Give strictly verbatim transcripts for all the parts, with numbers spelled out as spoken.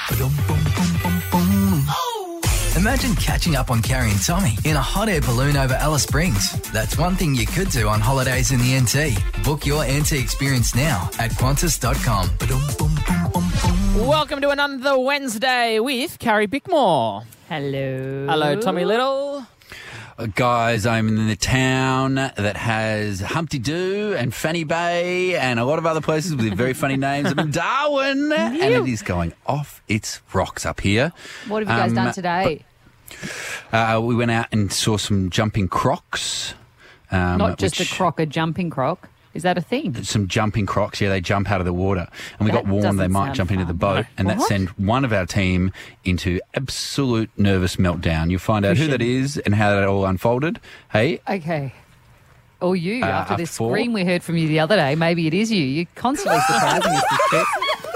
Imagine catching up on Carrie and Tommy in a hot air balloon over Alice Springs. That's one thing you could do on holidays in the N T. Book your N T experience now at Qantas dot com. Welcome to another Wednesday with Carrie Bickmore. Hello. Hello, Tommy Little. Uh, Guys, I'm in the town that has Humpty Doo and Fanny Bay and a lot of other places with very funny names. I'm in Darwin, and it is going off its rocks up here. What have you guys Um, done today? Uh, we went out and saw some jumping crocs. Um, Not just which- a croc, a jumping croc. Is that a thing? Some jumping crocs, yeah, they jump out of the water. And we That got warned they doesn't might sound jump into the fun. boat, and that What? sent one of our team into absolute nervous meltdown. You'll find out who that is and how that all unfolded. Hey, Okay. Or you, Uh, after after this four? scream we heard from you the other day. Maybe it is you. You're constantly surprising us this trip.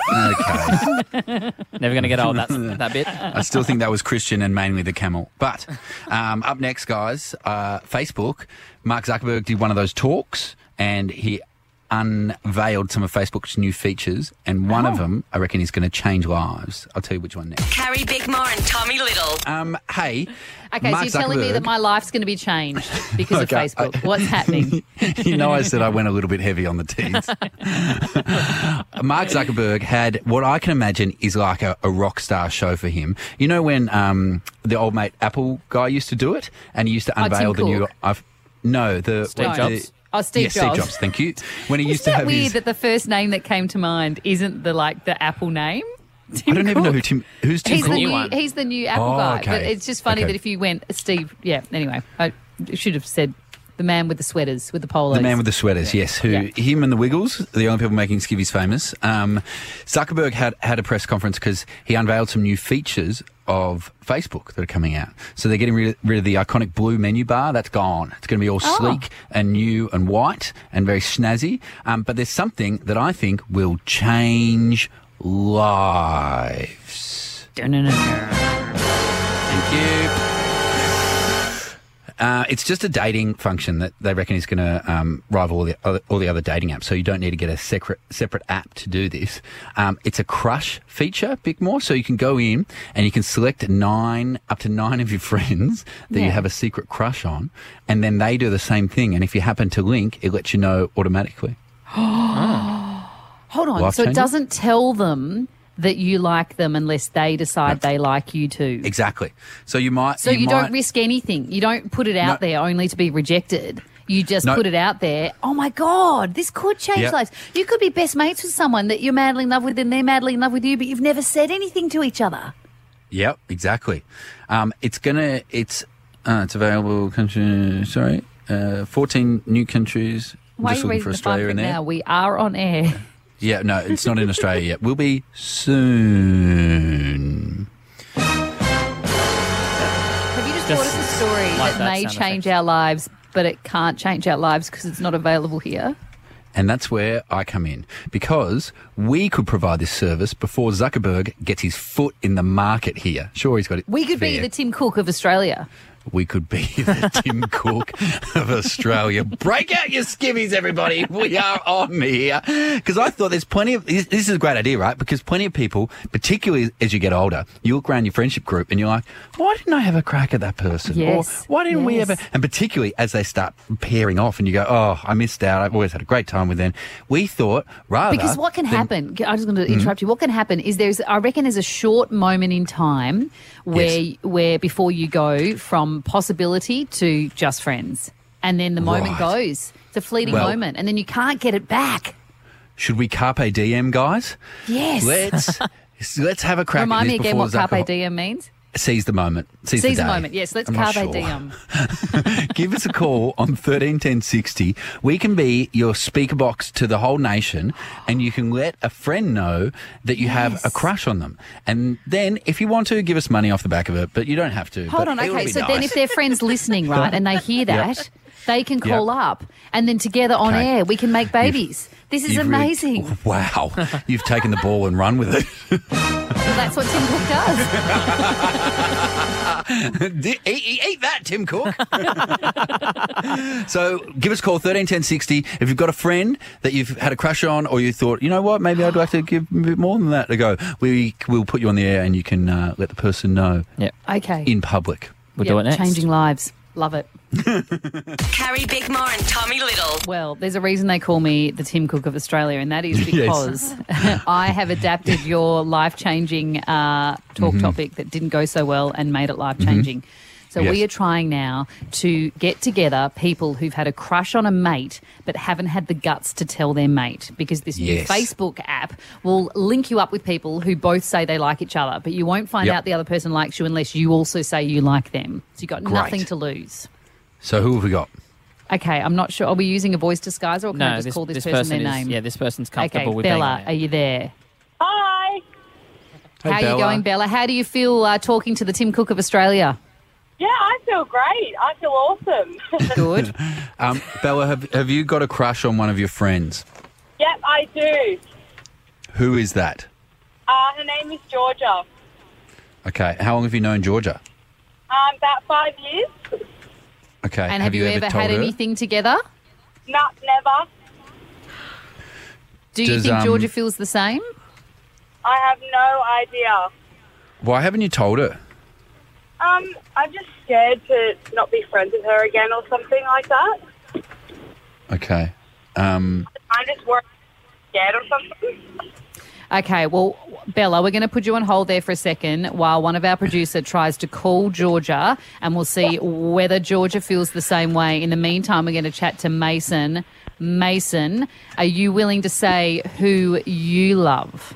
okay. Never going to get old, that's, that bit. I still think that was Christian and mainly the camel. But um, up next, guys, uh, Facebook. Mark Zuckerberg did one of those talks, and he unveiled some of Facebook's new features, and one of them, I reckon, is going to change lives. I'll tell you which one next. Carrie Bickmore and Tommy Little. Um, hey, Okay, Mark so you're telling me Zuckerberg- that my life's going to be changed because Okay, of Facebook. I- What's happening? You know, I said I went a little bit heavy on the teens. Mark Zuckerberg had what I can imagine is like a, a rock star show for him. You know when um, the old mate Apple guy used to do it, and he used to Oh, unveil Tim the new. Cook. I've, no, the Steve the- Jobs? Oh, Steve yeah, Jobs. Steve Jobs. Thank you. When he used Isn't to that have weird his. that the first name that came to mind isn't the like the Apple name? Tim I don't even know Cook. who Tim. Who's Tim He's the Cook? new new, one. he's the new Apple Oh, guy. okay. But it's just funny Okay. that if you went Steve, yeah. Anyway, I should have said the man with the sweaters, with the polos. The man with the sweaters, yes. Who Yeah. him and the Wiggles, the only people making skivvies famous. Um, Zuckerberg had had a press conference because he unveiled some new features of Facebook that are coming out. So they're getting rid, rid of the iconic blue menu bar. That's gone. It's going to be all Oh. sleek and new and white and very snazzy. Um, but there's something that I think will change lives. Dun-dun-dun. Thank you. Uh, it's just a dating function that they reckon is going to um, rival all the, other, all the other dating apps, so you don't need to get a separate separate app to do this. Um, it's a crush feature, Bickmore, so you can go in and you can select nine, up to nine of your friends that you Yeah. have a secret crush on, and then they do the same thing, and if you happen to link, it lets you know automatically. Hold on. Life So it changing? doesn't tell them that you like them unless they decide they like you too. Exactly. So you might... So you, might, don't risk anything. You don't put it out No. there only to be rejected. You just No. put it out there. Oh my God, this could change Yep. lives. You could be best mates with someone that you're madly in love with and they're madly in love with you, but you've never said anything to each other. Yep, exactly. Um, it's gonna. It's uh, it's available. Country. Sorry, uh, fourteen new countries. I'm Why just are you looking reading for the fine Australia print in there. now? We are on air. Yeah, no, it's not in Australia yet. We'll be soon. Have you just, Just brought us a story like that, that may sound change effect. our lives, but it can't change our lives because it's not available here? And that's where I come in, because we could provide this service before Zuckerberg gets his foot in the market here. Sure, he's got it. We could be fair. the Tim Cook of Australia. We could be the Tim Cook of Australia. Break out your skivvies, everybody. We are on here. Because I thought there's plenty of... This, this is a great idea, right? Because plenty of people, particularly as you get older, you look around your friendship group and you're like, why didn't I have a crack at that person? Yes, Or why didn't we yes. ever... And particularly as they start pairing off and you go, oh, I missed out. I've always had a great time with them. We thought rather... Because what can than- happen, I was going to Mm-hmm. interrupt you, what can happen is there's, I reckon there's a short moment in time where, Yes. where before you go from possibility to just friends. And then the moment Right. goes. It's a fleeting Well- moment. And then you can't get it back. Should we carpe diem, guys? Yes. Let's... Let's have a crack Remind at me this again before what carpe Zucker- diem means. Seize the moment. Seize, Seize the a day. moment. Yes, let's I'm not carpe sure. diem. Give us a call on thirteen ten sixty. We can be your speaker box to the whole nation, and you can let a friend know that you have Yes. a crush on them. And then, if you want to, give us money off the back of it, but you don't have to. Hold But on, it would okay. be So nice. then if their friends listening, right, and they hear that, they can call up, and then together on Okay. air we can make babies. This is You've really- amazing. wow. You've taken the ball and run with it. Well, that's what Tim Cook does. eat, eat, eat that, Tim Cook. So give us a call, thirteen ten sixty. If you've got a friend that you've had a crush on, or you thought, you know what, maybe I'd like to give a bit more than that a go, we will put you on the air and you can uh, let the person know Yep. Okay. in public. We'll Yep, do it next. Changing lives. Love it. Carrie Bickmore and Tommy Little. Well, there's a reason they call me the Tim Cook of Australia, and that is because I have adapted your life-changing uh, talk topic that didn't go so well and made it life-changing. So Yes. we are trying now to get together people who've had a crush on a mate but haven't had the guts to tell their mate, because this Yes. new Facebook app will link you up with people who both say they like each other, but you won't find Yep. out the other person likes you unless you also say you like them. So you've got Great. nothing to lose. So who have we got? Okay, I'm not sure. Are we using a voice disguiser, or can I No, just this, call this, this person, their is, name? yeah, this person's Okay, comfortable with Bella, being are you there? Hi. Hey, How are Bella. you going, Bella? How do you feel uh, talking to the Tim Cook of Australia? Yeah, I feel great. I feel awesome. Good. Um, Bella, have, have you got a crush on one of your friends? Yep, I do. Who is that? Uh, her name is Georgia. Okay, how long have you known Georgia? Um, about five years. Okay, And have, you, ever told had her? anything together? Not never. Do you Does, think um, Georgia feels the same? I have no idea. Why haven't you told her? Um, I'm just scared to not be friends with her again or something like that. Okay. Um, I'm just worried, scared or something. Okay, well, Bella, we're going to put you on hold there for a second while one of our producers tries to call Georgia, and we'll see whether Georgia feels the same way. In the meantime, we're going to chat to Mason. Mason, are you willing to say who you love?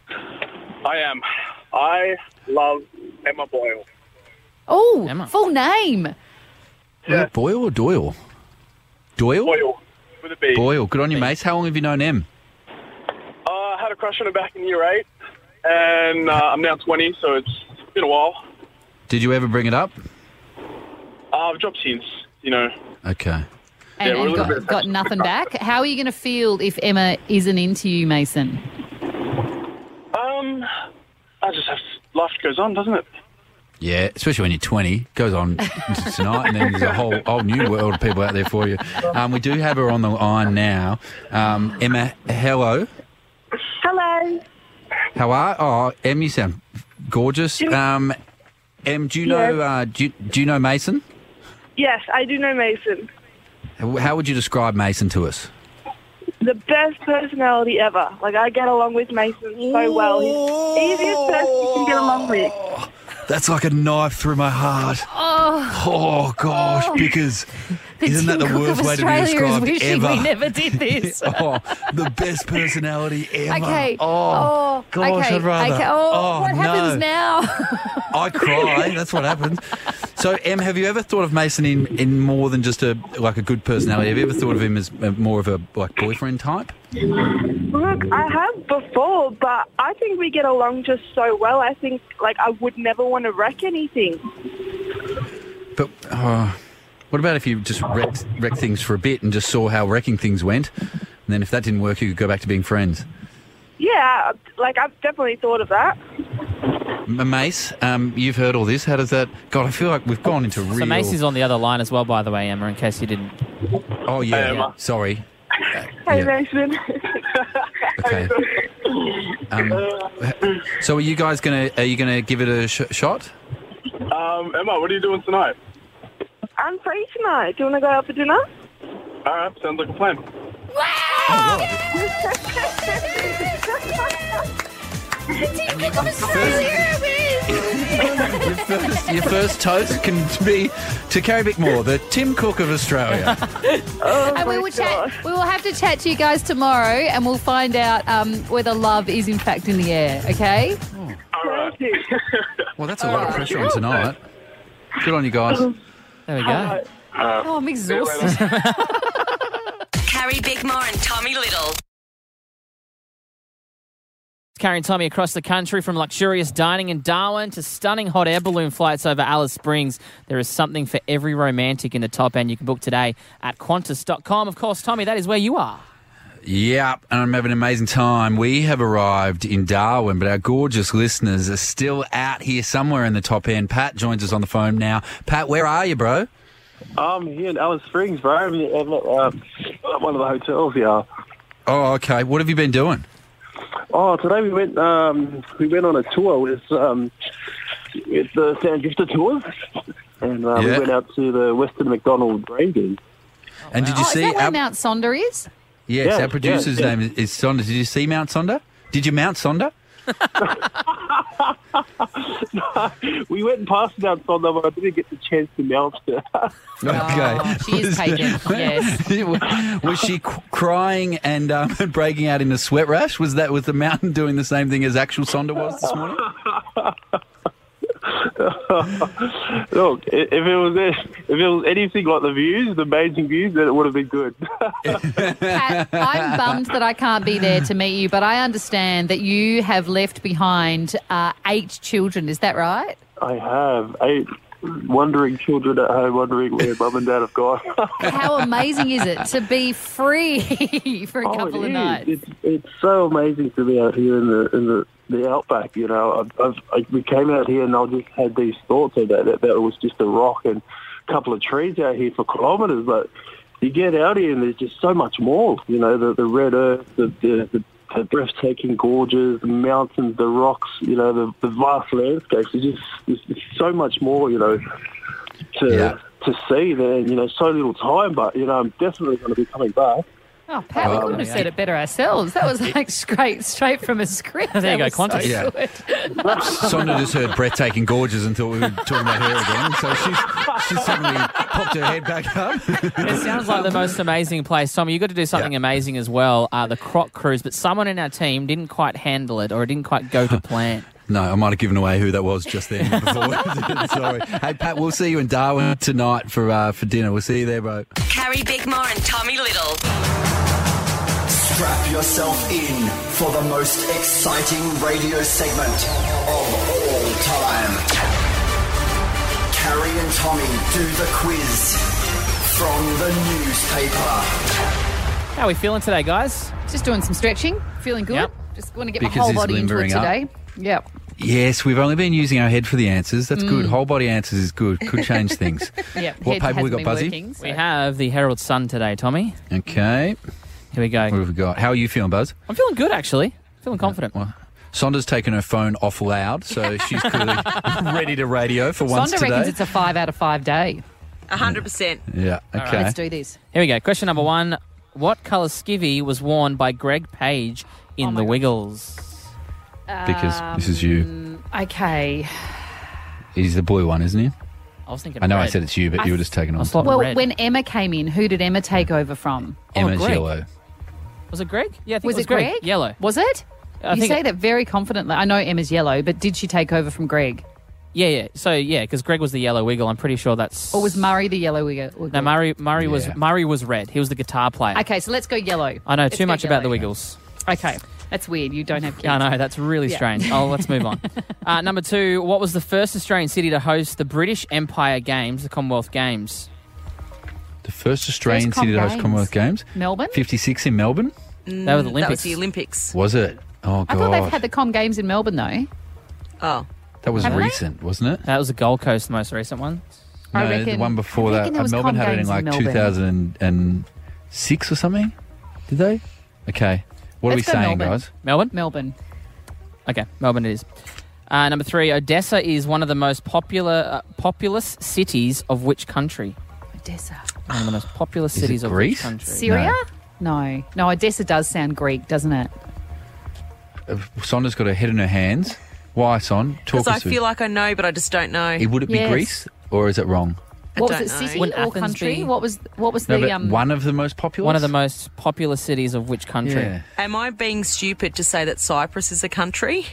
I am. I love Emma Boyle. Oh, Emma. full name. Yeah. Boyle or Doyle? Doyle? Boyle with a B. Boyle. Good on you, mates. How long have you known Em? Uh, I had a crush on her back in year eight, and uh, I'm now twenty, so it's been a while. Did you ever bring it up? Uh, I've dropped hints, you know. Okay. And, Yeah, we're a and little got, bit- got nothing back. How are you going to feel if Emma isn't into you, Mason? Um, I just have life goes on, doesn't it? Yeah, especially when you're twenty. Goes on tonight, and then there's a whole whole new world of people out there for you. Um, we do have her on the line now. Um, Emma, hello. Hello. How are? Oh, Em, you sound gorgeous. Um, Em, do you know? Uh, do, you, do you know Mason? Yes, I do know Mason. How would you describe Mason to us? The best personality ever. Like, I get along with Mason so well. He's the easiest person you can get along with. That's like a knife through my heart. Oh, Oh gosh, because the isn't that Tim the Cook worst of way to be Australia is described wishing ever? we never did this. Oh, the best personality ever. Okay. Oh, gosh, okay. I'd rather. Okay. Oh, Oh, what happens no. now? I cry. That's what happens. So, Em, have you ever thought of Mason in, in more than just a like a good personality? Have you ever thought of him as a, more of a like boyfriend type? Look, I have before, but I think we get along just so well. I think, like, I would never want to wreck anything. But uh, what about if you just wrecked, wrecked things for a bit and just saw how wrecking things went, and then if that didn't work, you could go back to being friends? Yeah, like, I've definitely thought of that. M- Mace, um, you've heard all this. How does that? God, I feel like we've gone into real. So Macy's on the other line as well, by the way, Emma, in case you didn't. Oh yeah, Hey, Emma. sorry. Uh, Hey, yeah, Mason. okay. Um, so are you guys gonna? Are you gonna give it a sh- shot? Um, Emma, what are you doing tonight? I'm free tonight. Do you want to go out for dinner? All right, sounds like a plan. Your first, your first toast can be to Carrie Bickmore, the Tim Cook of Australia. Oh, And we my will gosh. chat. We will have to chat to you guys tomorrow, and we'll find out um, whether love is in fact in the air. Okay? All right. Well, that's a lot of pressure on tonight. Good on you guys. There we go. Oh, I'm exhausted. Carrie Bickmore and Tommy Little. Carrie and Tommy across the country, from luxurious dining in Darwin to stunning hot air balloon flights over Alice Springs. There is something for every romantic in the top end. You can book today at Qantas dot com. Of course, Tommy, that is where you are. Yep, and I'm having an amazing time. We have arrived in Darwin, but our gorgeous listeners are still out here somewhere in the top end. Pat joins us on the phone now. Pat, where are you, bro? I'm here in Alice Springs, bro. I'm at uh, one of the hotels here. Oh, okay. What have you been doing? Oh, today we went um, we went on a tour with um, with the Sound Drifter Tours, and uh, Yeah. we went out to the Western McDonald Rangers. And did you Oh, see? is that where our, Mount Sonder is? yes, Yeah, our producer's yeah, yeah. name is, is Sonder. Did you see Mount Sonder? Did you Mount Sonder? We went past Mount Sonder, but I didn't get the chance to mount it. Okay. Oh, she is taken, yes. Was she c- crying and um, breaking out in a sweat rash? Was that was the mountain doing the same thing as actual Sonder was this morning? Look, i- if it was if it was anything like the views, the amazing views, then it would have been good. Pat, I'm bummed that I can't be there to meet you, but I understand that you have left behind uh, eight children. Is that right? I have eight wondering children at home, wondering where mum and dad have gone. How amazing is it to be free for a Oh, couple it of is. nights? It's it's so amazing to be out here in the in the, the outback. You know, I've, I've, I, we came out here and I just had these thoughts of that, that that it was just a rock and a couple of trees out here for kilometres. But you get out here and there's just so much more. You know, the the red earth, the the, the, the breathtaking gorges, the mountains, the rocks. You know, the, the vast landscapes. It's just there's, there's so much more. You know, to Yeah. to see there. You know, so little time. But you know, I'm definitely going to be coming back. Oh, Pat, we Oh, couldn't have yeah. said it better ourselves. That was like straight, straight from a script. There you That go, was so Qantas. Yeah. good. Sonder just heard breathtaking gorges and thought we were talking about her again. So she's, she's suddenly popped her head back up. It sounds like the most amazing place. Tommy, you got to do something Yeah. amazing as well, uh, the Croc Cruise, but someone in our team didn't quite handle it, or it didn't quite go to plan. No, I might have given away who that was just then. Before. Sorry. Hey, Pat, we'll see you in Darwin tonight for uh, for dinner. We'll see you there, bro. Carrie Bickmore and Tommy Little. Strap yourself in for the most exciting radio segment of all time. Carrie and Tommy do the quiz from the newspaper. How are we feeling today, guys? Just doing some stretching, feeling good. Yep. Just want to get Because my whole he's body into it limbering up. today. Yep. Yes, we've only been using our head for the answers. That's Mm. good. Whole body answers is good. Could change things. Yep. What Head paper we hasn't got, been Buzzy? working, so- We have the Herald Sun today, Tommy. Okay. Here we go. What have we got? How are you feeling, Buzz? I'm feeling good, actually. Feeling confident. Well, Sonda's taken her phone off loud, so she's clearly ready to radio for once Sonda today. reckons it's a five out of five day. one hundred percent. yeah, okay. Let's do this. Here we go. Question number one. What colour skivvy was worn by Greg Page in Oh my The God. Wiggles? Because this is you. Okay. He's the blue one, isn't he? I was thinking I know I red. said it's you, but I you were just taking I on. was like Well, red. when Emma came in, who did Emma take over from? Emma's Greg. yellow. Was it Greg? Yeah, I think Was it was it Greg? Yellow. Was it? I you think say it- that very confidently. I know Emma's yellow, but did she take over from Greg? Yeah, yeah. So, yeah, because Greg was the yellow wiggle. I'm pretty sure that's... Or was Murray the yellow wiggle? No, Murray, Murray, was, Yeah. Murray was red. He was the guitar player. Okay, so let's go yellow. I know Let's too go much about the yellow. Wiggles. Okay, that's weird. You don't have kids. Yeah, I know. That's really Yeah. strange. Oh, let's move on. Uh, number two, what was the first Australian city to host the British Empire Games, the Commonwealth Games? The first Australian First city to Com host Games. Commonwealth Games. Melbourne? fifty-six in Melbourne. They were the That was Olympics. the Olympics. Was it? Oh, I thought they've God. had the Com Games in Melbourne, though. Oh. That was Haven't they? recent, wasn't it? That was the Gold Coast, the most recent one. I No, the reckon- one before I that. reckon there uh, was Melbourne Com had it in Games in like Melbourne. two thousand six or something. Did they? Okay. What Let's are go we saying, Melbourne. guys? Melbourne? Melbourne. Okay, Melbourne it is. Uh, number three, Odessa is one of the most popular, uh, populous cities of which country? Odessa. One of the most populous Is it cities of Greece? which country? Syria? No. No, Odessa does sound Greek, doesn't it? Uh, Sonda's got her head in her hands. Why, Son? Talk Because us I through. feel like I know, but I just don't know. It- Would it be Yes. Greece or is it wrong? I What was don't it, know. city Wouldn't or Athens country? be- What was what was No, the but um? one of the most popular. One of the most populous cities of which country? Yeah. Am I being stupid to say that Cyprus is a country?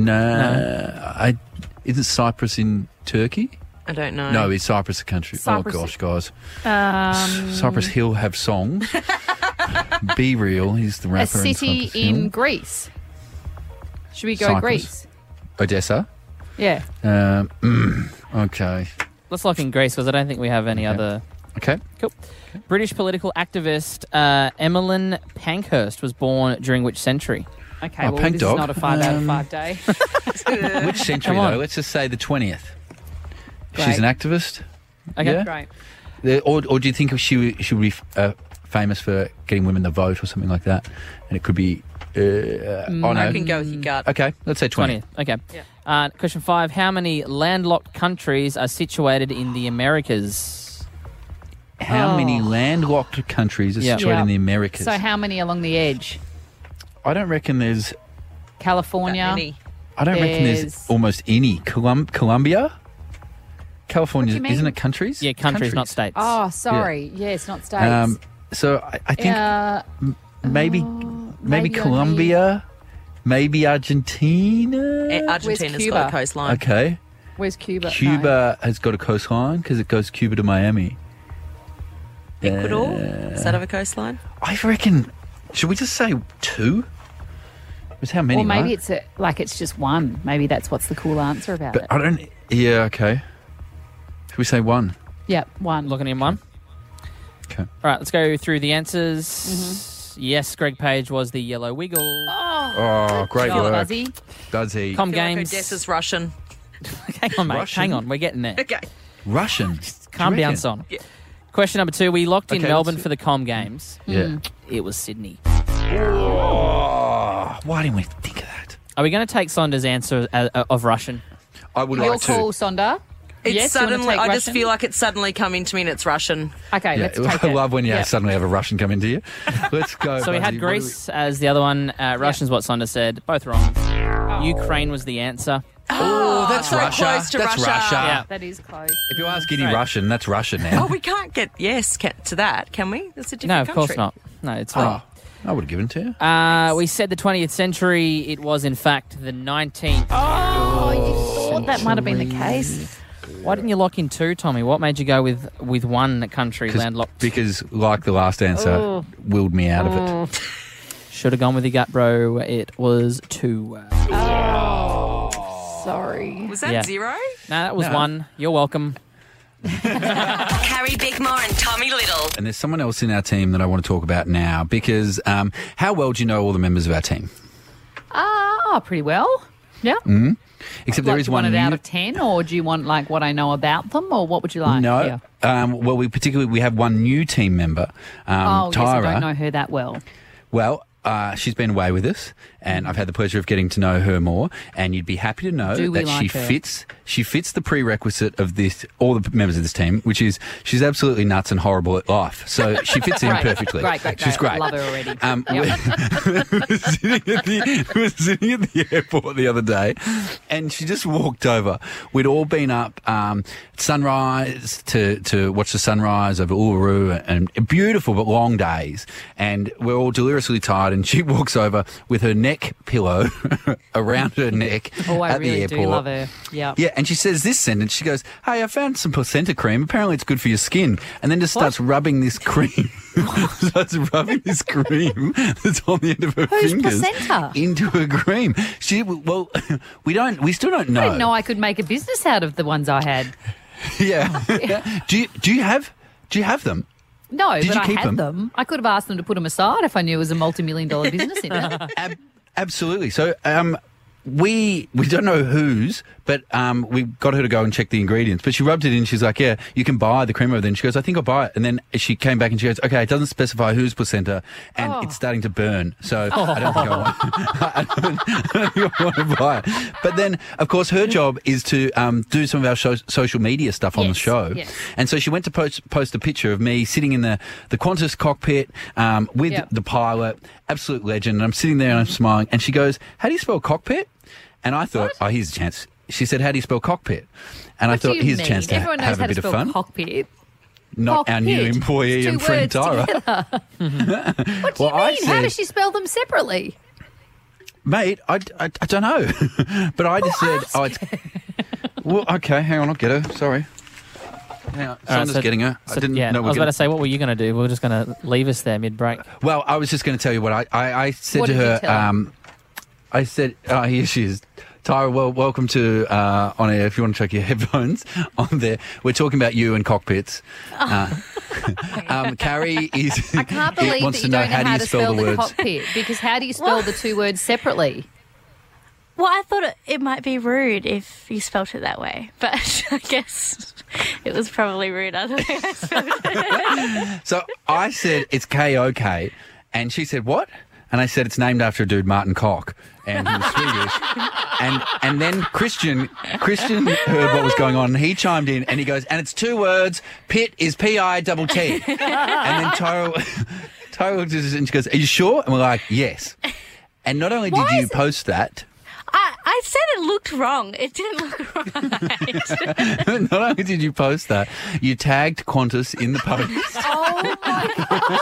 No, I, isn't Cyprus in Turkey? I don't know. No, is Cyprus a country? Cyprus- Oh gosh, guys, um, Cypress Hill have songs. Be Real, he's the rapper. a in city Cypress in Hill. Greece. Should we go Cyprus. Greece? Odessa. Yeah. Um, mm, okay. Let's lock in Greece because I don't think we have any Okay. other. Okay. Cool. British political activist uh, Emmeline Pankhurst was born during which century? Okay, Oh, well, Pink this Dog. is not a five out of Um, five day. Which century, Come on. though? Let's just say the twentieth. Great. She's an activist? Okay. Yeah? Great. The- Or, or do you think she, she would be uh, famous for getting women the vote or something like that? And it could be... Uh, oh, no. I can go with your gut. Okay, let's say twenty. twentieth. Okay. Uh, question five. How many landlocked countries are situated in the Americas? How Oh. many landlocked countries are Yeah. situated in Yeah. the Americas? So how many along the edge? I don't reckon there's... California. That many. I don't reckon there's There's- almost any. Colum- Columbia? California, What do you mean? isn't it countries? Yeah, countries, not states. Oh, sorry. Yes, not states. Um, so I, I think uh, maybe, oh, maybe maybe Colombia, maybe Argentina. Eh, Argentina's Cuba? got a coastline. Okay, where's Cuba? No. Cuba has got a coastline because it goes Cuba to Miami. Ecuador? Uh, Does that have a coastline? I reckon. Should we just say two? It's how many? Or maybe right? it's a, like it's just one. Maybe that's what's the cool answer about But it. I don't. Yeah. Okay. Should we say one? Yeah, one. Looking in one. Okay. All right, let's go through the answers. Mm-hmm. Yes, Greg Page was the yellow wiggle. Oh, great job, work. Buzzy. Does he? Com I feel like games. Odessa's Russian. Hang on, mate. Russian? Hang on. We're getting there. Okay. Russian. Calm Do you down, reckon? son. Question number two. We locked in Okay, Melbourne let's- for the Com games. Yeah. It was Sydney. Oh, why didn't we think of that? Are we going to take Sonder's answer uh, uh, of Russian? I would Your like to. call, Sonda. It's Yes, you wanna suddenly, take I just Russian? feel like it's suddenly come into me and it's Russian. Okay, Yeah, let's take I it. love when you Yeah. suddenly have a Russian come into you. Let's go. So we had Buzzy. What do Greece as the other one. Uh, Russian's what Sonder said. Both wrong. Ukraine was the answer. Oh, that's so Russia. close to that's Russia. Russia. Yeah. That is close. If you ask any Right. Russian, that's Russian now. Oh, we can't get yes ca- to that, can we? That's a different No, of country. course not. No, it's Oh, wrong. I would have given it to you. Uh, we said the twentieth century. It was, in fact, the nineteenth. Oh, you thought that might have been the case. Why didn't you lock in two, Tommy? What made you go with, with one country 'Cause- landlocked? Because, like the last answer, Oh. willed me out of it. Should have gone with your gut, bro. It was two. Sorry. Was that Yeah. zero? No, that was No. one. You're welcome. Carrie Bickmore and Tommy Little. And there's someone else in our team that I want to talk about now because um, how well do you know all the members of our team? Ah, pretty well. Yeah. Except Like, there is do you one want it new. out of ten, or do you want like what I know about them, or what would you like? no. Yeah. Um, well, we particularly we have one new team member, um, Oh, yes, I Tyra. don't know her that well. Well, uh, she's been away with us, and I've had the pleasure of getting to know her more. And you'd be happy to know Do we that she like her? fits. She fits the prerequisite of this. All the members of this team, which is she's absolutely nuts and horrible at life. So she fits in Great. perfectly. Great, great, She's great. great. Love her already. Um, Yep. we're, sitting at the, we're sitting at the airport the other day, and she just walked over. We'd all been up um, sunrise to, to watch the sunrise over Uluru, and, and beautiful but long days. And we're all deliriously tired, and she walks over with her neck pillow around her neck Oh, I at really the airport. do love her. Yeah. Yeah, and she says this sentence. She goes, "Hey, I found some placenta cream. Apparently, it's good for your skin." And then just starts rubbing this cream. starts rubbing this cream that's on the end of her Whose fingers placenta? into her cream. She well, we don't. We still don't know. I didn't know I could make a business out of the ones I had. Yeah. do you do you have do you have them? No, Did but you I keep had them? them? I could have asked them to put them aside if I knew it was a multi-million dollar business in it. Ab- absolutely. So, um, we we don't know whose, but um, we got her to go and check the ingredients. But she rubbed it in. She's like, "Yeah, you can buy the cream over." Then she goes, "I think I'll buy it." And then she came back and she goes, "Okay, it doesn't specify whose placenta, and Oh. it's starting to burn. So I don't think I want. I don't, I don't think I want to buy it." But then, of course, her job is to um, do some of our show, social media stuff on the Yes, show. yes. And so she went to post post a picture of me sitting in the the Qantas cockpit um, with Yep. the pilot, absolute legend. And I'm sitting there and I'm smiling. And she goes, "How do you spell cockpit?" And I thought, oh, here's a chance. She said, "How do you spell cockpit?" And I What do thought, you here's a mean? chance to Everyone knows have how a to bit of spell fun. cockpit. Not our new Cockpit. employee It's two and friend, words Tyra. together. What do Well, you I mean? How said- does she spell them separately? Mate, I, I, I don't know. But I just said, oh, it's. Well, okay, hang on, I'll get her. Sorry. Hang on. All right, Someone's so- getting her. I So, didn't yeah, know I we was were about to say, what were you going to do? We were just going to leave us there mid-break. Well, I was just going to tell you what I, I, I said What to did you her. tell her? Um, I said, oh, here she is. Tyra, well, welcome to uh, On Air. If you want to check your headphones on there, we're talking about you and cockpits. Uh, um, Carrie is. I can't believe wants that you to know don't know how, how, do you to spell, spell the the words. cockpit, because how do you spell What? the two words separately? Well, I thought it, it might be rude if you spelt it that way, but I guess it was probably rude. I don't think I spelled it. So I said it's K O K, and she said what? And I said it's named after a dude, Martin Koch, and he was Swedish. and and then Christian Christian heard what was going on, and he chimed in, and he goes, and it's two words. Pit is P I double T. And then Tyra Tyra looked at us and she goes, "Are you sure?" And we're like, "Yes." And not only did Why you is it- post that. I, I said it looked wrong. It didn't look right. Not only did you post that, you tagged Qantas in the post. Oh my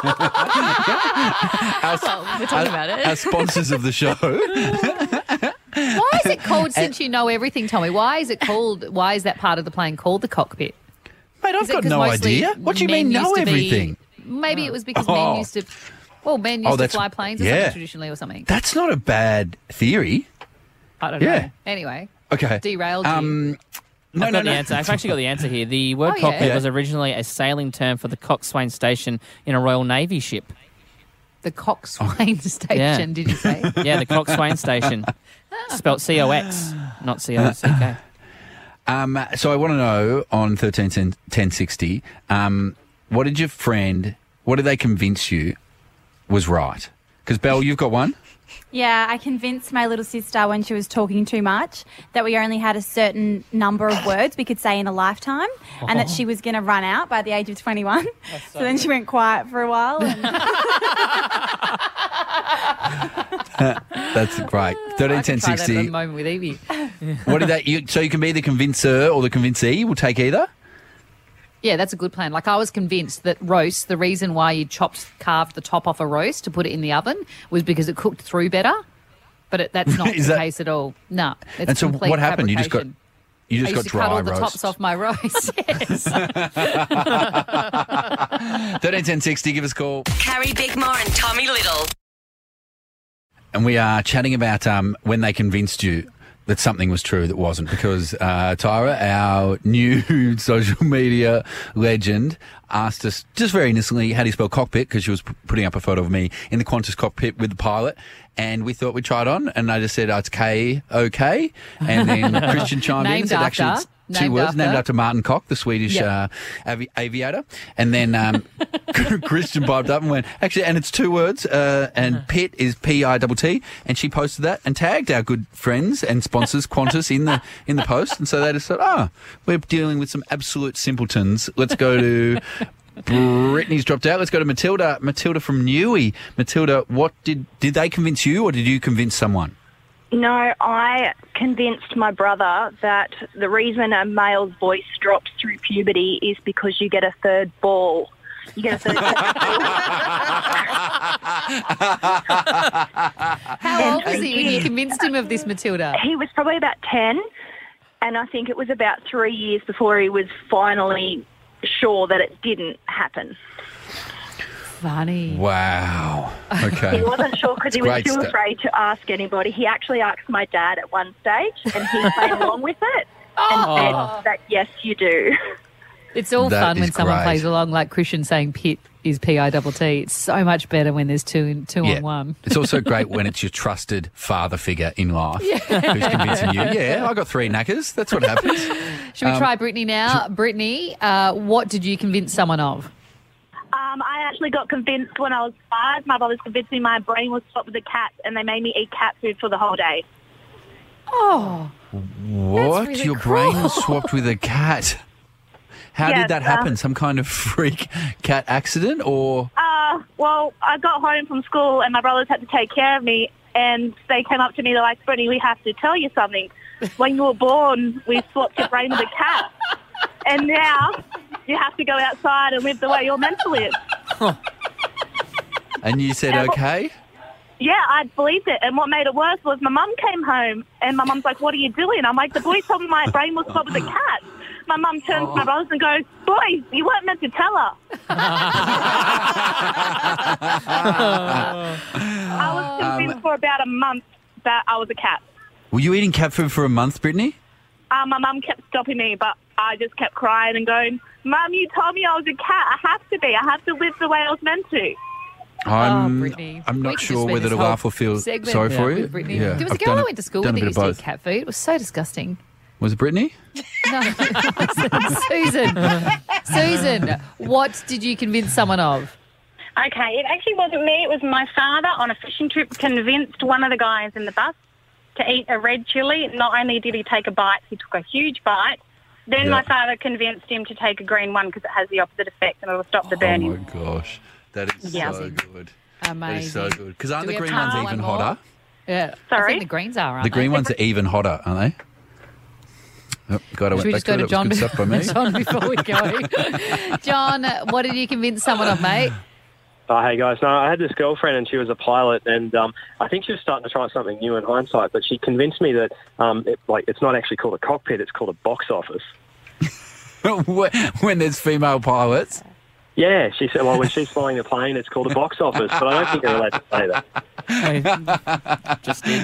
Our, Well, we're talking our- about it. Our sponsors of the show. Why is it called, since you know everything, Tommy, why is it called, why is that part of the plane called the cockpit? Mate, I've Is it got 'cause no mostly idea. What do you men mean, know used to be- everything? Maybe it was because Oh. men used to, well, men Oh, used to that's- fly planes or yeah. something traditionally or something. That's not a bad theory. I don't Yeah. know. Anyway, Okay. derailed you. Um, no, I've no, got no. the answer. I've actually got the answer here. The word Oh, yeah. cockpit Yeah. was originally a sailing term for the coxswain station in a Royal Navy ship. The Coxswain Station, Yeah. did you say? Yeah, the coxswain station. Spelt C O X, not C O C K. Um, so I want to know on thirteen ten sixty, um, what did your friend, what did they convince you was right? Because, Belle, you've got one? Yeah, I convinced my little sister when she was talking too much that we only had a certain number of words we could say in a lifetime and that she was going to run out by the age of twenty-one. So, then she went quiet for a while. And That's great. thirteen I ten could try that at sixty. the moment with Evie. What did that, you, so you can be the convincer or the convincee? We'll take either? Yeah, that's a good plan. Like, I was convinced that roast, the reason why you chopped, carved the top off a roast to put it in the oven was because it cooked through better. But it, that's not Is the that- case at all. No, it's And so complete what happened? You just got, fabrication. you just I got used to cut dry all the roast. tops off my roast. Yes. thirteen ten sixty, give us a call. Carrie Bickmore and Tommy Little. And we are chatting about um, when they convinced you that something was true that wasn't, because uh, Tyra, our new social media legend, asked us just very innocently, how do you spell cockpit? Because she was p- putting up a photo of me in the Qantas cockpit with the pilot. And we thought we'd try it on. And I just said, oh, it's K O K. And then Christian chimed in and Named said, actually, after. it's two Named words, after. named after Martin Koch, the Swedish Yep. uh, avi- aviator. And then um, Christian piped up and went, actually, and it's two words, uh, and Pit is P I T T. And she posted that and tagged our good friends and sponsors, Qantas, in the in the post. And so they just thought, oh, we're dealing with some absolute simpletons. Let's go to Brittany's dropped out. Let's go to Matilda. Matilda from Newey. Matilda, what did did they convince you, or did you convince someone? No, I convinced my brother that the reason a male's voice drops through puberty is because you get a third ball. You get a third ball. How old was he when you convinced him of this, Matilda? He was probably about ten, and I think it was about three years before he was finally sure that it didn't happen. Funny. Wow. Okay. He wasn't sure because he was Great too stuff. afraid to ask anybody. He actually asked my dad at one stage, and he played along with it and Oh. said that, yes, you do. It's all That fun when is someone great. plays along, like Christian saying Pit is P I T T. It's so much better when there's two in, two Yeah. on one. It's also great when it's your trusted father figure in life who's convincing you, yeah, I got three knackers. That's what happens. Should we Um, try Brittany now? Brittany, uh, what did you convince someone of? Um, I actually got convinced when I was five. My brothers convinced me my brain was swapped with a cat, and they made me eat cat food for the whole day. Oh. What? really Your brain was cruel. swapped with a cat? How Yes, did that happen? uh, Some kind of freak cat accident, or Uh, well, I got home from school, and my brothers had to take care of me, and they came up to me, they're like, Brittany, we have to tell you something. When you were born, we swapped your brain with a cat. And now you have to go outside and live the way you're meant to live. and you said Yeah, well- okay? Yeah, I believed it. And what made it worse was my mum came home, and my mum's like, what are you doing? I'm like, the boy told me my brain was swapped with a cat. My mum turns to my brothers and goes, boys, you weren't meant to tell her. I was convinced for about a month that I was a cat. Were you eating cat food for a month, Brittany? Uh, my mum kept stopping me, but I just kept crying and going, Mum, you told me I was a cat. I have to be. I have to live the way I was meant to. I'm, Oh, Brittany. I'm We not could just sure spend whether this to whole laugh or feel segment sorry for with you. Brittany. Yeah, There was a I've girl done I a- went to school done with a that bit used of to both. eat cat food. It was so disgusting. Was it Brittany? No, Susan. Susan, what did you convince someone of? Okay, it actually wasn't me. It was my father on a fishing trip convinced one of the guys in the bus to eat a red chilli. Not only did he take a bite, he took a huge bite. Then Yeah. my father convinced him to take a green one because it has the opposite effect and it'll stop the Oh burning. my gosh, that is Yeah. so good. Amazing. That is so good. Because aren't Do the we green have ones time for even one more? hotter? Yeah. I Sorry? think the greens are, aren't The green they? ones are even hotter, aren't they? Oh, God, I Should went we back just go to to it. John, That was good stuff by me. John before we go? John, what did you convince someone of, mate? Oh, hey guys, no, I had this girlfriend and she was a pilot, and um, I think she was starting to try something new in hindsight. But she convinced me that um, it, like it's not actually called a cockpit; it's called a box office. When there's female pilots. Yeah, she said, well, when she's flying a plane, it's called a box office, but I don't think you're allowed to say that. Just did.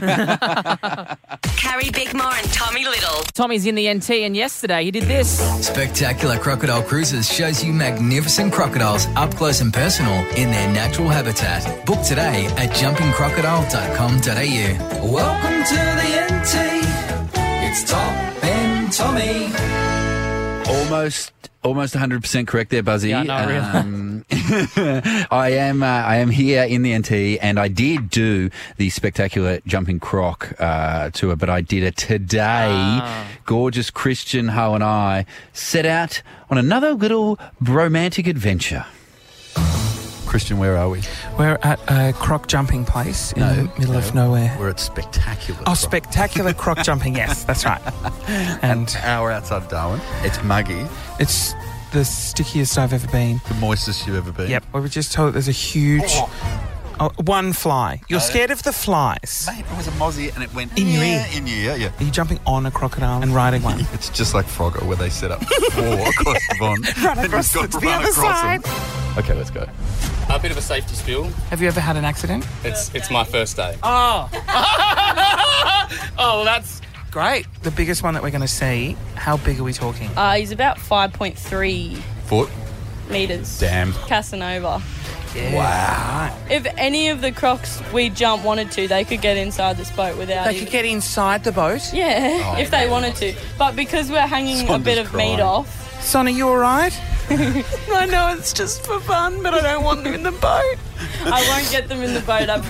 Carrie Bickmore and Tommy Little. Tommy's in the N T, and yesterday he did this. Spectacular Crocodile Cruises shows you magnificent crocodiles up close and personal in their natural habitat. Book today at jumping crocodile dot com dot a u. Welcome to the N T. It's Tom and Tommy. Almost, almost one hundred percent correct there, Buzzy. Yeah, no, really. Um, I am, uh, I am here in the N T, and I did do the spectacular jumping croc uh, tour, but I did it today. Ah. Gorgeous Christian Ho and I set out on another little romantic adventure. Christian, where are we? We're at a croc jumping place in No, the middle of nowhere. We're at Spectacular. Oh, spectacular croc jumping, yes, that's right. And An hour outside of Darwin. It's muggy. it's the stickiest I've ever been. The moistest you've ever been. Yep, we were just told that there's a huge... Oh, one fly. You're Oh. scared of the flies. Mate, it was a mozzie and it went In your yeah, ear. In your ear, yeah. Are you jumping on a crocodile and riding one? It's just like Frogger, where they set up four across the pond. Run and across you've got to to the run other across side. them. Okay, let's go. A bit of a safety spill. Have you ever had an accident? It's it's my first day. Oh. Oh, well, that's Great. The biggest one that we're going to see, how big are we talking? Uh, he's about five point three Foot. metres. Damn. Casanova. Wow. If any of the crocs we jump wanted to, they could get inside this boat without They even- could get inside the boat? Yeah, Oh, if they wanted to. But because we're hanging a Sonda's bit of crying. meat off... Son, are you all right? I know it's just for fun, but I don't want them in the boat. I won't get them in the boat, I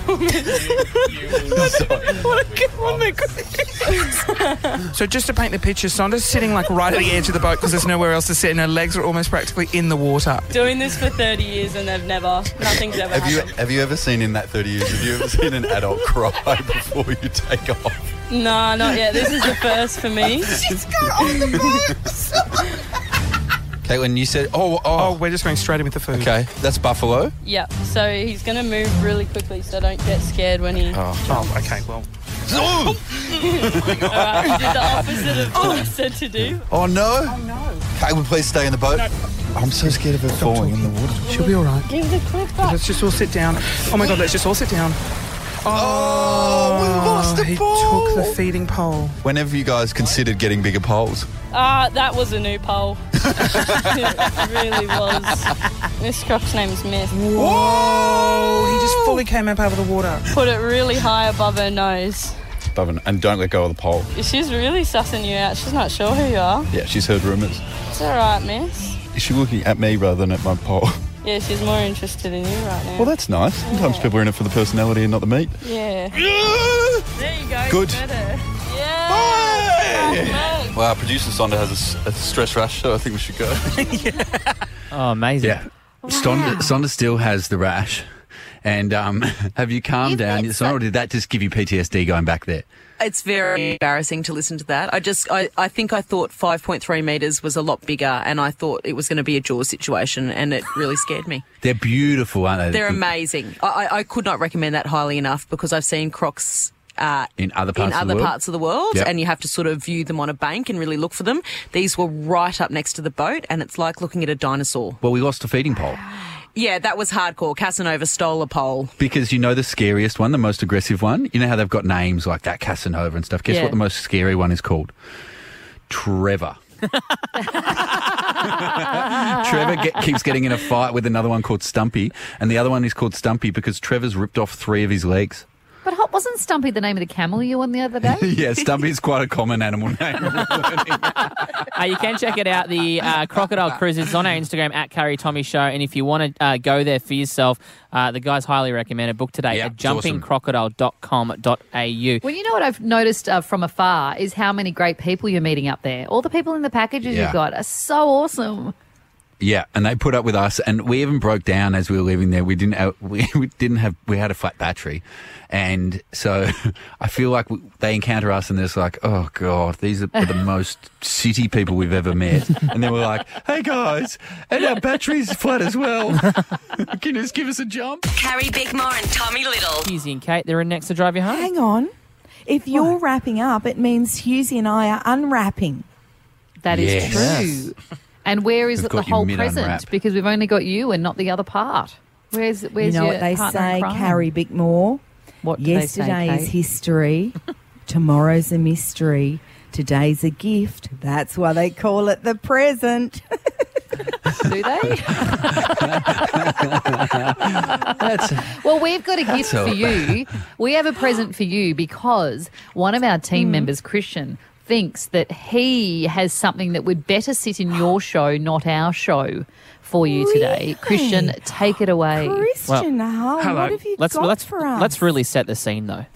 promise. So just to paint the picture, Sonda's sitting like right at the edge of the boat because there's nowhere else to sit and her legs are almost practically in the water. Doing this for thirty years and they've never, nothing's ever Have you happened. have you ever seen in that thirty years, have you ever seen an adult cry before you take off? No, not yet. This is the first for me. She's got on the boat. Caitlin, you said, oh, oh. Oh, we're just going straight in with the food. Okay, that's buffalo. Yep. So he's going to move really quickly, so don't get scared when he. Oh, oh okay, well. All right, you did the opposite of what I said to do. Oh, no. Oh, no. Caitlin, please stay in the boat. I'm so scared of her falling in the water. She'll be all right. Give the clip back. Let's just all sit down. Oh my God, let's just all sit down. Oh, we lost the he pole. took the feeding pole. Whenever you guys considered getting bigger poles? Ah, uh, that was a new pole. It really was. This croc's name is Miss. Whoa! He just fully came up out of the water. Put it really high above her nose. Above and don't let go of the pole. She's really sussing you out. She's not sure who you are. Yeah, she's heard rumours. It's all right, miss. Is she looking at me rather than at my pole? Yeah, she's more interested in you right now. Well, that's nice. Sometimes people are in it for the personality and not the meat. Yeah. There you go. Good. Better. Yeah. Well, our producer Sonda has a s- a, stress rash, so I think we should go. Oh, amazing. Yeah. Sonda, Sonda still has the rash. And um, have you calmed down, Sonda, or did that just give you P T S D going back there? It's very embarrassing to listen to that. I just, I, I think I thought five point three metres was a lot bigger, and I thought it was going to be a Jaws situation, and it really scared me. They're beautiful, aren't they? They're amazing. I, I I could not recommend that highly enough because I've seen crocs uh, In other parts in of the other world? parts of the world, Yep. and you have to sort of view them on a bank and really look for them. These were right up next to the boat, and it's like looking at a dinosaur. Well, we lost a feeding pole. Yeah, that was hardcore. Casanova stole a pole. Because you know the scariest one, the most aggressive one? You know how they've got names like that, Casanova and stuff? Guess Yeah. what the most scary one is called? Trevor. Trevor get, keeps getting in a fight with another one called Stumpy, and the other one is called Stumpy because Trevor's ripped off three of his legs. But ho- wasn't Stumpy the name of the camel you won the other day? Yeah, Stumpy is quite a common animal name. Uh, you can check it out. The uh, Crocodile Cruise is on our Instagram at Carrie Tommy Show. And if you want to uh, go there for yourself, uh, the guys highly recommend it. Book today Yeah, at it's jumping crocodile dot com dot a u. Well, you know what I've noticed uh, from afar is how many great people you're meeting up there. All the people in the packages Yeah. you've got are so awesome. Yeah, and they put up with us, and we even broke down as we were leaving there. We didn't, uh, we, we didn't have, we had a flat battery, and so I feel like we, they encounter us, and they're just like, "Oh God, these are the most city people we've ever met." And then we're like, "Hey guys, and our battery's flat as well. Can you just give us a jump?" Carrie Bickmore and Tommy Little. Hughesy and Kate, they're in next to drive you home. Hang on. If you're wrapping up, it means Hughesy and I are unwrapping. That is Yes. true. And where is We've it the got you whole mid-unwrap. present? Because we've only got you and not the other part. Where's where's you know your what they partner in say, crime? Carrie Bickmore? What do they say, Yesterday is Kate? history. Tomorrow's a mystery. Today's a gift. That's why they call it the present. Do they? That's, Well, we've got a gift all. for you. We have a present for you because one of our team members, Christian, thinks that he has something that would better sit in your show, not our show, for you today. Christian, take it away. Christian, Hull, hello. what have you let's got let's for us? let's really set the scene though.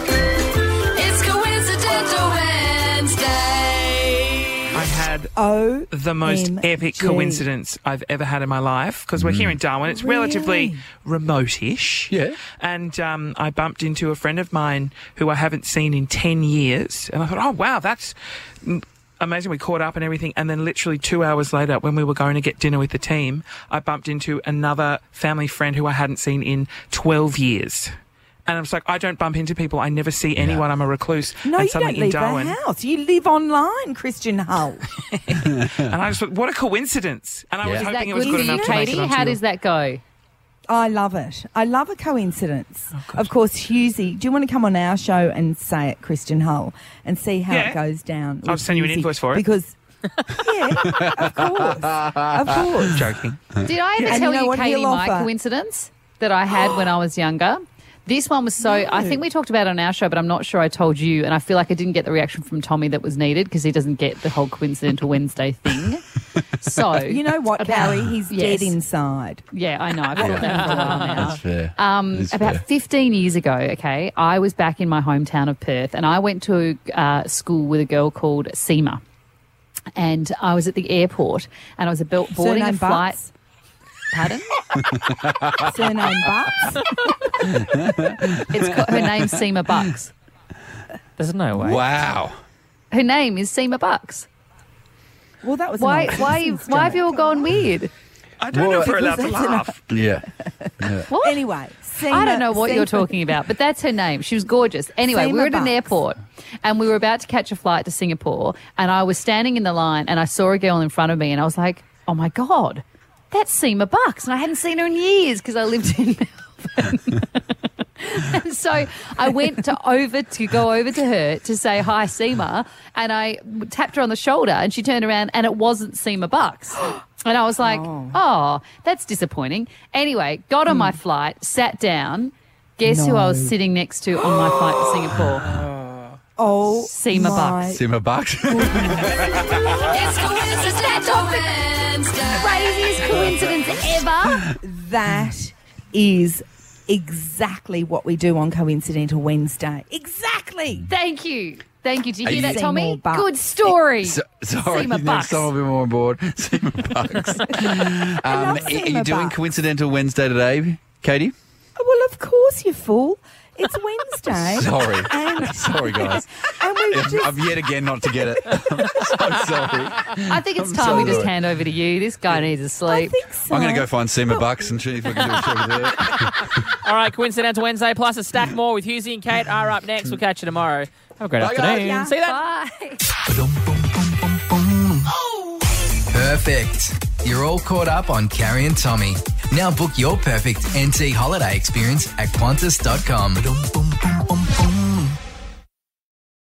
It's Coincidental Wednesday. I had O the most M epic G. coincidence I've ever had in my life because we're here in Darwin. It's relatively Really? remote-ish. Yeah. And um, I bumped into a friend of mine who I haven't seen in ten years. And I thought, oh, wow, that's mm, amazing. We caught up and everything. And then literally two hours later, when we were going to get dinner with the team, I bumped into another family friend who I hadn't seen in twelve years. And I was like, I don't bump into people. I never see anyone. I'm a recluse. No, and you suddenly don't in leave Darwin, the house. You live online, Christian Hull. and I just thought, what a coincidence. And I was Is that hoping it good was for good you, enough to make Katie? it onto How your- does that go? I love it. I love a coincidence. Oh, of course, Hughesy, do you want to come on our show and say it, Christian Hull, and see how Yeah. it goes down? I'll with send you an Hughesy? invoice for it. Because, yeah, of course. Of course. Joking. Did I ever And tell you know you, what Katie, he'll my offer? coincidence that I had when I was younger? This one was so, I think we talked about it on our show, but I'm not sure I told you. And I feel like I didn't get the reaction from Tommy that was needed because he doesn't get the whole coincidental Wednesday thing. So, You know what, about- Carrie? He's Yes. dead inside. Yeah, I know. I've thought that for a while now. That's fair. Um, It's about fair. fifteen years ago, okay, I was back in my hometown of Perth and I went to uh, school with a girl called Seema. And I was at the airport and I was about boarding Surname a flight. Butts? Pardon? Surname Butts? It's got, her name's Seema Bucks. There's no way. Wow. Her name is Seema Bucks. Well, that was an Why? old Why? you- nonsense Why have you all joke. gone weird? I don't know if we're allowed to Because that's laugh. Yeah. yeah. What? Anyway, Seema, I don't know what you're Seema- talking about, but that's her name. She was gorgeous. Anyway, we Seema were at an Bucks. airport and we were about to catch a flight to Singapore and I was standing in the line and I saw a girl in front of me and I was like, oh my God, that's Seema Bucks. And I hadn't seen her in years because I lived in Melbourne. And so I went to over to go over to her to say hi, Seema, and I tapped her on the shoulder and she turned around and it wasn't Seema Bucks. And I was like, oh, that's disappointing. Anyway, got on my flight, sat down. Guess who I was No. sitting next to on my flight to Singapore? Oh, Seema my Bucks. Simmer Bucks. It's Coincidental Wednesday. Craziest coincidence ever. That is exactly what we do on Coincidental Wednesday. Exactly. Thank you. Thank you. Did you Are hear you- that, Tommy? Seymour Bucks. Good story. So, sorry, Seema next Bucks. time I'll be more on board. Simmer Bucks. um, love are you Seema doing Bucks. Coincidental Wednesday today, Katie? Well, of course, you fool. It's Wednesday. Sorry. And, Sorry, guys. and we I've, just I've yet again not to get it. I'm so sorry. I think it's I'm time we sorry. just hand over to you. This guy needs to I sleep. think so. I'm going to go find Simmer Bucks and see if I can do a show there. All right, Coincidental Wednesday plus a stack more with Hughesy and Kate are up next. We'll catch you tomorrow. Have a great Bye, guys. afternoon. Yeah. See you then. Bye. Perfect. You're all caught up on Carrie and Tommy. Now book your perfect N T holiday experience at Qantas dot com.